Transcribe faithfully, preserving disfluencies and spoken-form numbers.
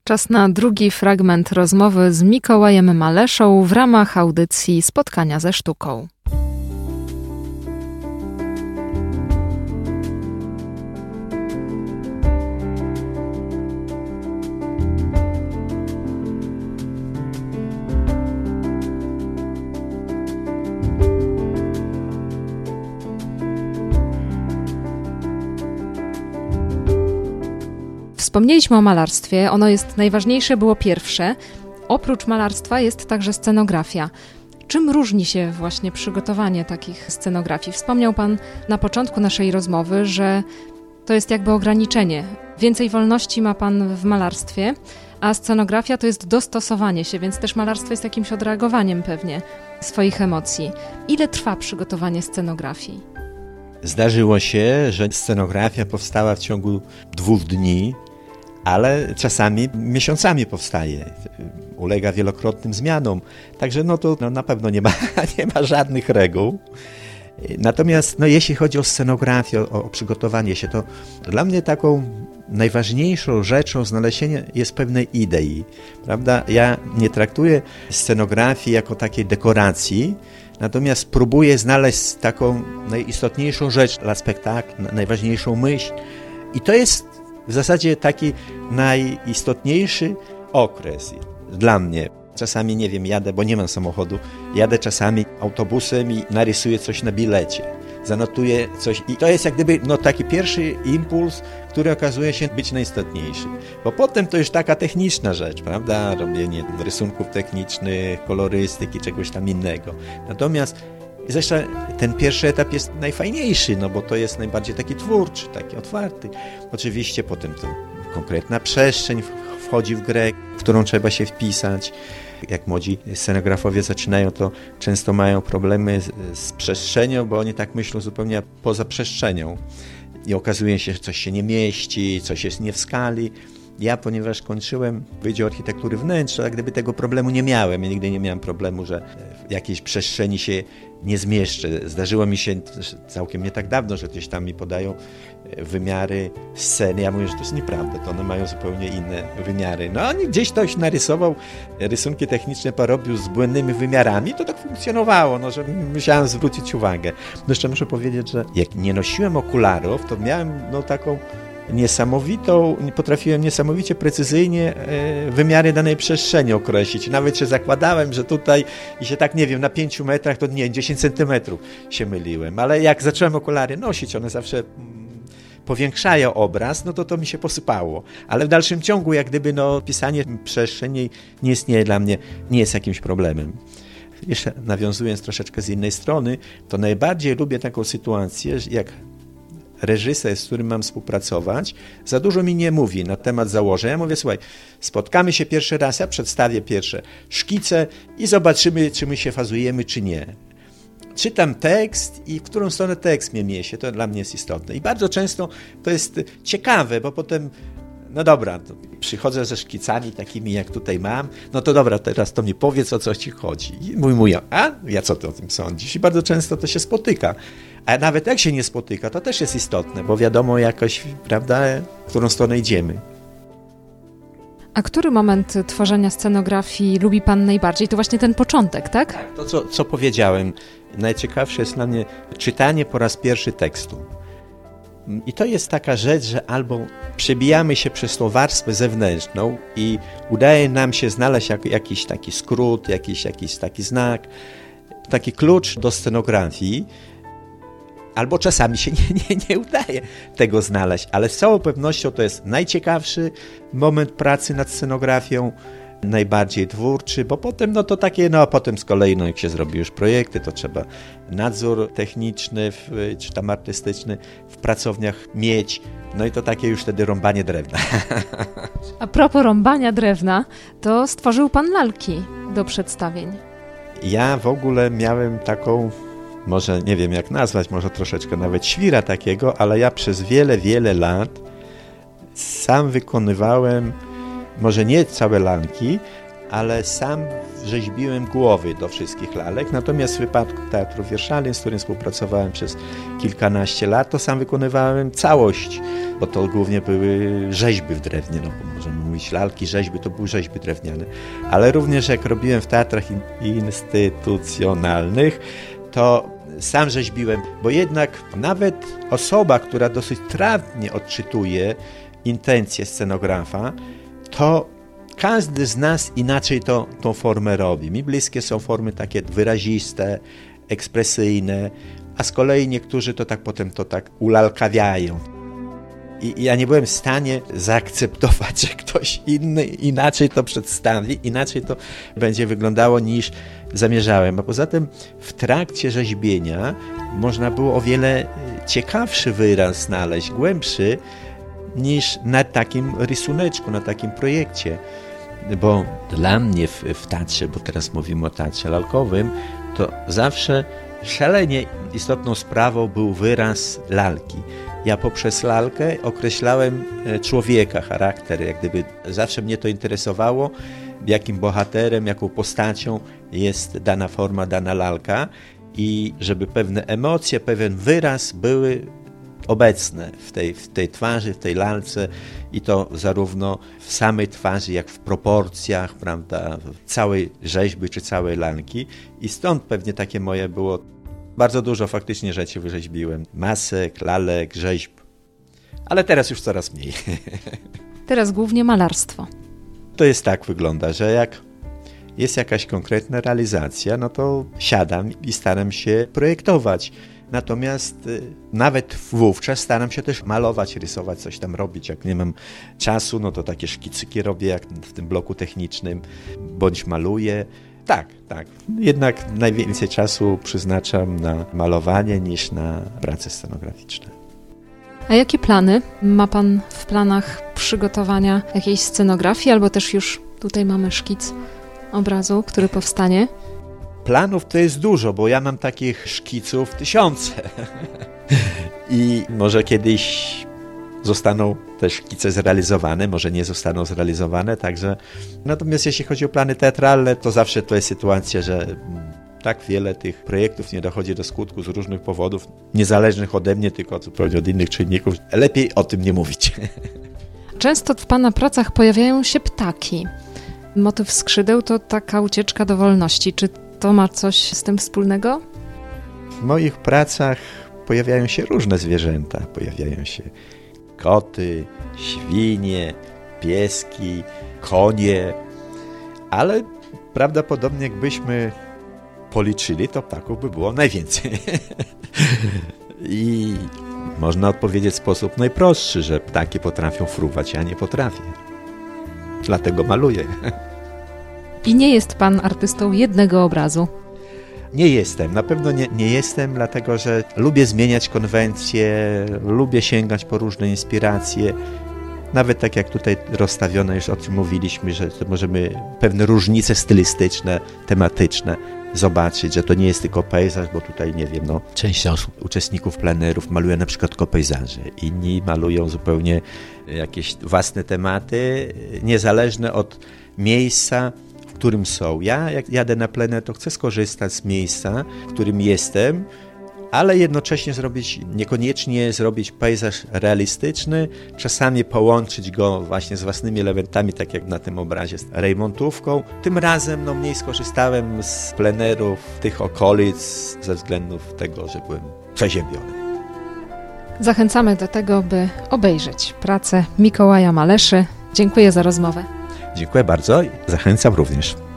Czas na drugi fragment rozmowy z Mikołajem Maleszą w ramach audycji Spotkania ze sztuką. Wspomnieliśmy o malarstwie, ono jest najważniejsze, było pierwsze. Oprócz malarstwa jest także scenografia. Czym różni się właśnie przygotowanie takich scenografii? Wspomniał Pan na początku naszej rozmowy, że to jest jakby ograniczenie. Więcej wolności ma Pan w malarstwie, a scenografia to jest dostosowanie się, więc też malarstwo jest jakimś odreagowaniem pewnie swoich emocji. Ile trwa przygotowanie scenografii? Zdarzyło się, że scenografia powstała w ciągu dwóch dni, ale czasami miesiącami powstaje, ulega wielokrotnym zmianom, także no to no na pewno nie ma, nie ma żadnych reguł. Natomiast no jeśli chodzi o scenografię, o, o przygotowanie się, to dla mnie taką najważniejszą rzeczą znalezienia jest pewnej idei, prawda? Ja nie traktuję scenografii jako takiej dekoracji, natomiast próbuję znaleźć taką najistotniejszą rzecz dla spektaklu, najważniejszą myśl i to jest w zasadzie taki najistotniejszy okres dla mnie. Czasami, nie wiem, jadę, bo nie mam samochodu, jadę czasami autobusem i narysuję coś na bilecie, zanotuję coś i to jest jak gdyby no, taki pierwszy impuls, który okazuje się być najistotniejszy. Bo potem to już taka techniczna rzecz, prawda, robienie rysunków technicznych, kolorystyki, czegoś tam innego. Natomiast zresztą ten pierwszy etap jest najfajniejszy, no bo to jest najbardziej taki twórczy, taki otwarty. Oczywiście potem to konkretna przestrzeń wchodzi w grę, w którą trzeba się wpisać. Jak młodzi scenografowie zaczynają, to często mają problemy z, z przestrzenią, bo oni tak myślą zupełnie poza przestrzenią. I okazuje się, że coś się nie mieści, coś jest nie w skali. Ja, ponieważ kończyłem Wydział Architektury Wnętrz, to jak gdyby tego problemu nie miałem. Ja nigdy nie miałem problemu, że w jakiejś przestrzeni się nie zmieszczę. Zdarzyło mi się całkiem nie tak dawno, że gdzieś tam mi podają wymiary sceny. Ja mówię, że to jest nieprawda, to one mają zupełnie inne wymiary. No oni gdzieś ktoś narysował rysunki techniczne, porobił z błędnymi wymiarami, to tak funkcjonowało, no, że musiałem zwrócić uwagę. No jeszcze muszę powiedzieć, że jak nie nosiłem okularów, to miałem no, taką niesamowitą, potrafiłem niesamowicie precyzyjnie wymiary danej przestrzeni określić. Nawet się zakładałem, że tutaj i się tak, nie wiem, na pięciu metrach to nie, dziesięć centymetrów się myliłem, ale jak zacząłem okulary nosić, one zawsze powiększają obraz, no to to mi się posypało. Ale w dalszym ciągu, jak gdyby no, pisanie przestrzeni nie istnieje dla mnie, nie jest jakimś problemem. Jeszcze nawiązując troszeczkę z innej strony, to najbardziej lubię taką sytuację, jak reżyser, z którym mam współpracować, za dużo mi nie mówi na temat założeń. Ja mówię, słuchaj, spotkamy się pierwszy raz, ja przedstawię pierwsze szkice i zobaczymy, czy my się fazujemy, czy nie. Czytam tekst i w którą stronę tekst mnie niesie, to dla mnie jest istotne. I bardzo często to jest ciekawe, bo potem, no dobra, przychodzę ze szkicami takimi, jak tutaj mam, no to dobra, teraz to mi powiedz, o co ci chodzi. I mój mój, a ja co ty o tym sądzisz? I bardzo często to się spotyka. A nawet jak się nie spotyka, to też jest istotne, bo wiadomo jakoś, prawda, w którą stronę idziemy. A który moment tworzenia scenografii lubi Pan najbardziej? To właśnie ten początek, tak? Tak, to co, co powiedziałem. Najciekawsze jest dla mnie czytanie po raz pierwszy tekstu. I to jest taka rzecz, że albo przebijamy się przez tą warstwę zewnętrzną i udaje nam się znaleźć jak, jakiś taki skrót, jakiś, jakiś taki znak, taki klucz do scenografii, albo czasami się nie, nie, nie udaje tego znaleźć, ale z całą pewnością to jest najciekawszy moment pracy nad scenografią, najbardziej twórczy, bo potem, no to takie, no potem z kolei, no jak się zrobi już projekty, to trzeba nadzór techniczny, w, czy tam artystyczny w pracowniach mieć, no i to takie już wtedy rąbanie drewna. A propos rąbania drewna, to stworzył Pan lalki do przedstawień. Ja w ogóle miałem taką, może nie wiem jak nazwać, może troszeczkę nawet świra takiego, ale ja przez wiele, wiele lat sam wykonywałem, może nie całe lalki, ale sam rzeźbiłem głowy do wszystkich lalek. Natomiast w wypadku Teatru Wierszalin, z którym współpracowałem przez kilkanaście lat, to sam wykonywałem całość, bo to głównie były rzeźby w drewnie, no, możemy mówić robić lalki, rzeźby, to były rzeźby drewniane. Ale również jak robiłem w teatrach instytucjonalnych, to sam rzeźbiłem, bo jednak nawet osoba, która dosyć trawnie odczytuje intencje scenografa, to każdy z nas inaczej to, tą formę robi. Mi bliskie są formy takie wyraziste, ekspresyjne, a z kolei niektórzy to tak potem to tak ulalkawiają. I ja nie byłem w stanie zaakceptować, że ktoś inny inaczej to przedstawi, inaczej to będzie wyglądało niż zamierzałem. A poza tym w trakcie rzeźbienia można było o wiele ciekawszy wyraz znaleźć, głębszy niż na takim rysuneczku, na takim projekcie. Bo dla mnie w, w teatrze, bo teraz mówimy o teatrze lalkowym, to zawsze szalenie istotną sprawą był wyraz lalki. Ja poprzez lalkę określałem człowieka, charakter, jak gdyby zawsze mnie to interesowało, jakim bohaterem, jaką postacią jest dana forma, dana lalka i żeby pewne emocje, pewien wyraz były obecne w tej, w tej twarzy, w tej lalce i to zarówno w samej twarzy, jak w proporcjach, prawda, całej rzeźby czy całej lalki i stąd pewnie takie moje było. Bardzo dużo faktycznie rzeczy wyrzeźbiłem. Masek, lalek, rzeźb. Ale teraz już coraz mniej. Teraz głównie malarstwo. To jest tak wygląda, że jak jest jakaś konkretna realizacja, no to siadam i staram się projektować. Natomiast y, nawet wówczas staram się też malować, rysować, coś tam robić. Jak nie mam czasu, no to takie szkicyki robię, jak w tym bloku technicznym, bądź maluję. Tak, tak. Jednak najwięcej czasu przeznaczam na malowanie niż na prace scenograficzne. A jakie plany? Ma pan w planach przygotowania jakiejś scenografii, albo też już tutaj mamy szkic obrazu, który powstanie? Planów to jest dużo, bo ja mam takich szkiców tysiące. I może kiedyś zostaną te szkice zrealizowane, może nie zostaną zrealizowane, także... Natomiast jeśli chodzi o plany teatralne, to zawsze to jest sytuacja, że tak wiele tych projektów nie dochodzi do skutku z różnych powodów, niezależnych ode mnie, tylko zupełnie od innych czynników. Lepiej o tym nie mówić. Często w pana pracach pojawiają się ptaki. Motyw skrzydeł to taka ucieczka do wolności. Czy to ma coś z tym wspólnego? W moich pracach pojawiają się różne zwierzęta. Pojawiają się koty, świnie, pieski, konie, ale prawdopodobnie jakbyśmy policzyli, to ptaków by było najwięcej. I można odpowiedzieć w sposób najprostszy, że ptaki potrafią fruwać, ja nie potrafię. Dlatego maluję. I nie jest pan artystą jednego obrazu? Nie jestem, na pewno nie, nie jestem, dlatego że lubię zmieniać konwencje, lubię sięgać po różne inspiracje. Nawet tak jak tutaj rozstawione, już o tym mówiliśmy, że to możemy pewne różnice stylistyczne, tematyczne zobaczyć, że to nie jest tylko pejzaż, bo tutaj, nie wiem, no, część osób, uczestników plenerów maluje na przykład tylko pejzaże, inni malują zupełnie jakieś własne tematy, niezależne od miejsca, w którym są. Ja, jak jadę na plener, to chcę skorzystać z miejsca, w którym jestem, ale jednocześnie zrobić, niekoniecznie zrobić pejzaż realistyczny, czasami połączyć go właśnie z własnymi elementami, tak jak na tym obrazie z rejmontówką. Tym razem no, mniej skorzystałem z plenerów tych okolic ze względu tego, że byłem przeziębiony. Zachęcamy do tego, by obejrzeć pracę Mikołaja Maleszy. Dziękuję za rozmowę. Dziękuję bardzo i zachęcam również.